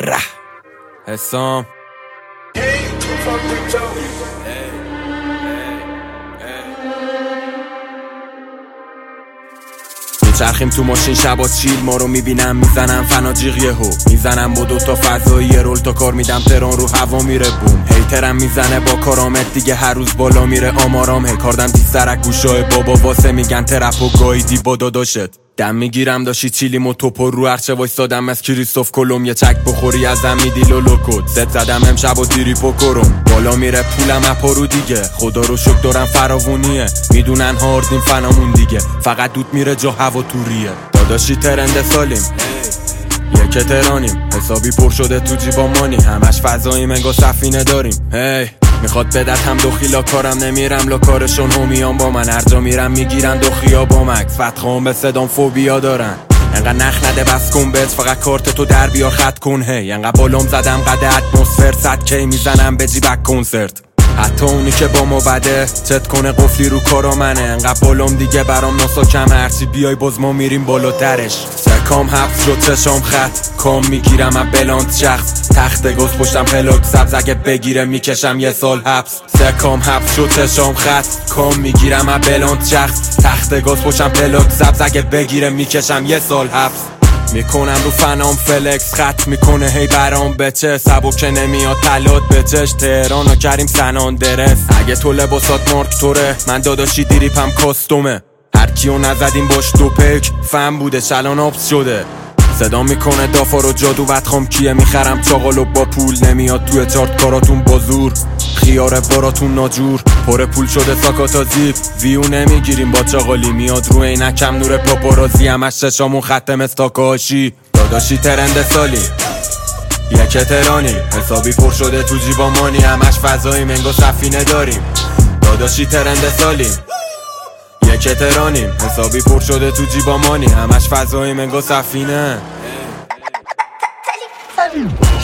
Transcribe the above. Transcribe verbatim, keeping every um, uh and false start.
ره حسام چرخیم تو ماشین شبا چیل ما رو میبینم میزنم فناجیق یهو میزنم با دوتا فضایی رول تا کار میدم تران رو هوا میره بوم هیترم میزنه با کارامت دیگه هر روز بالا میره آمارام هی کاردم تی سرک گوشای بابا واسه میگن ترپ و گایدی با داداشت دم میگیرم داشتی چیلیم و توپر رو هرچه وایستادم از کریستوف کلوم یه چک بخوری ازم میدی لولو کد ست زدم امشب و دیری پکرم بالا میره پولم اپارو دیگه خدا رو شکر دارم فراوونیه میدونن هاردیم فنامون دیگه فقط دود میره جا هوا توریه داداشی ترند سالیم یک ترانیم حسابی پر شده تو جیبا مانی همش فضاییم انگار سفینه داریم هی میخواد بدت هم دو خیلا کارم نمیرم لا کارشون همیان با من هر جا میرم میگیرن دو خیا با مکس فتخان به صدام فوبیا دارن انقدر نخ نده بس کن بهت فقط کارت تو در بیار خط کن هی انقدر بالام زدم قد اتمسفر صد کی میزنم به جیبک کنسرت حتی اونی که با ما بده چت کنه قفلی رو کارا منه انقدر بالام دیگه برام ناسا کمه هرچی بیای باز ما میریم بالاترش سکام حبس شد چشام خط کام میگیرم از بلانت شخص تخت گوز پشتم پلاک سبز اگه بگیره میکشم یه سال حبس سکام حبس شد چشام خط کام میگیرم از بلانت شخص تخت گوز پشتم پلاک سبز اگه بگیره میکشم یه سال حبس میکنم رو فنام فلکس خط میکنه هی برام بچه سبو که نمیاد تلات بچش تهران و کریم سنان درس اگه تو لباسات مارک توره من داداشی دیریپم کاستومه هر کیو نزدیم باش دو پک فهم بوده شلان آبس شده صدا میکنه دافا رو جادو بدخوام کیه میخرم چاقالو با پول نمیاد توی چارت کاراتون بازور خیاره باراتون ناجور پر پول شده ساکاتا زیب ویو نمیگیریم با چاقالی میاد رو اینکم نور پاپارازی همش ششامون ختم استاکاشی داداشی ترند سالی یک ترانی حسابی پر شده تو جیبا مانی همش فضایی منگا سفینه داریم داداشی ترند سالیم یک ترانیم حسابی پر شده تو جیبا مانی همش فضایی منگا سفینه